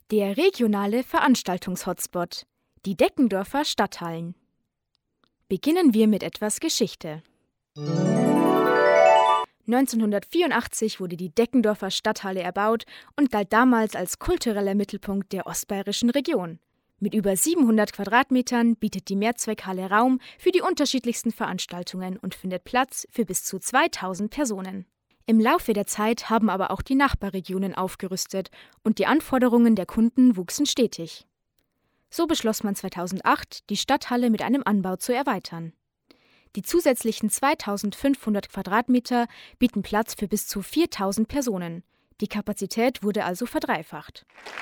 Der regionale Veranstaltungshotspot, die Deckendorfer Stadthallen. Beginnen wir mit etwas Geschichte. 1984 wurde die Deckendorfer Stadthalle erbaut und galt damals als kultureller Mittelpunkt der ostbayerischen Region. Mit über 700 Quadratmetern bietet die Mehrzweckhalle Raum für die unterschiedlichsten Veranstaltungen und findet Platz für bis zu 2000 Personen. Im Laufe der Zeit haben aber auch die Nachbarregionen aufgerüstet und die Anforderungen der Kunden wuchsen stetig. So beschloss man 2008, die Stadthalle mit einem Anbau zu erweitern. Die zusätzlichen 2500 Quadratmeter bieten Platz für bis zu 4000 Personen. Die Kapazität wurde also verdreifacht.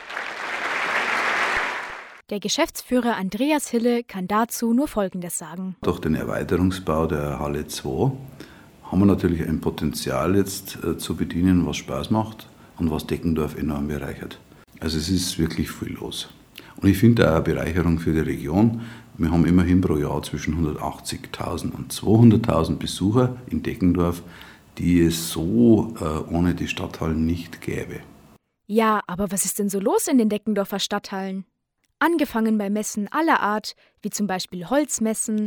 Der Geschäftsführer Andreas Hille kann dazu nur Folgendes sagen. Durch den Erweiterungsbau der Halle 2 haben wir natürlich ein Potenzial jetzt zu bedienen, was Spaß macht und was Deckendorf enorm bereichert. Also es ist wirklich viel los. Und ich finde auch eine Bereicherung für die Region. Wir haben immerhin pro Jahr zwischen 180.000 und 200.000 Besucher in Deckendorf, die es so ohne die Stadthallen nicht gäbe. Ja, aber was ist denn so los in den Deckendorfer Stadthallen? Angefangen bei Messen aller Art, wie zum Beispiel Holzmessen,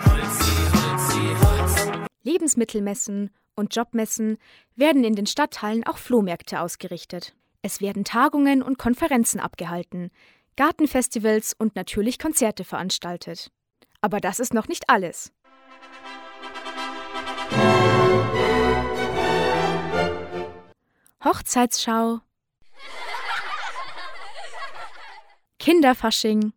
Lebensmittelmessen und Jobmessen, werden in den Stadthallen auch Flohmärkte ausgerichtet. Es werden Tagungen und Konferenzen abgehalten, Gartenfestivals und natürlich Konzerte veranstaltet. Aber das ist noch nicht alles. Hochzeitsschau, Kinderfasching,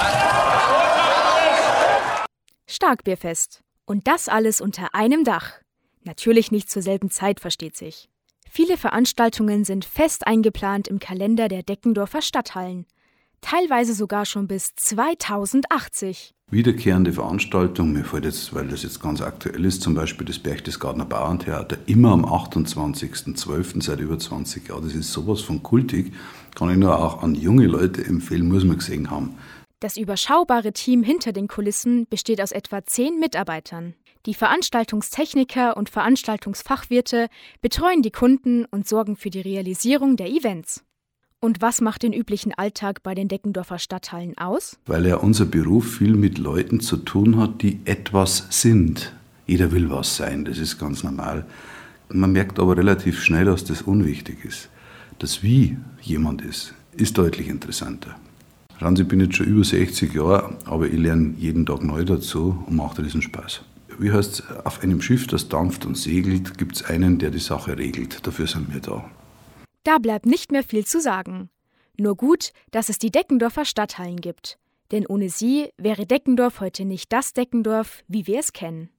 Starkbierfest. Und das alles unter einem Dach. Natürlich nicht zur selben Zeit, versteht sich. Viele Veranstaltungen sind fest eingeplant im Kalender der Deckendorfer Stadthallen. Teilweise sogar schon bis 2080. Wiederkehrende Veranstaltungen, mir fällt jetzt, weil das jetzt ganz aktuell ist, zum Beispiel das Berchtesgadener Bauerntheater, immer am 28.12. seit über 20 Jahren. Das ist sowas von kultig, kann ich nur auch an junge Leute empfehlen, muss man gesehen haben. Das überschaubare Team hinter den Kulissen besteht aus etwa 10 Mitarbeitern. Die Veranstaltungstechniker und Veranstaltungsfachwirte betreuen die Kunden und sorgen für die Realisierung der Events. Und was macht den üblichen Alltag bei den Deckendorfer Stadthallen aus? Weil ja unser Beruf viel mit Leuten zu tun hat, die etwas sind. Jeder will was sein, das ist ganz normal. Man merkt aber relativ schnell, dass das unwichtig ist. Das Wie jemand ist deutlich interessanter. Schauen Sie, ich bin jetzt schon über 60 Jahre, aber ich lerne jeden Tag neu dazu und mache diesen Spaß. Wie heißt es, auf einem Schiff, das dampft und segelt, gibt es einen, der die Sache regelt. Dafür sind wir da. Da bleibt nicht mehr viel zu sagen. Nur gut, dass es die Deckendorfer Stadthallen gibt. Denn ohne sie wäre Deckendorf heute nicht das Deckendorf, wie wir es kennen.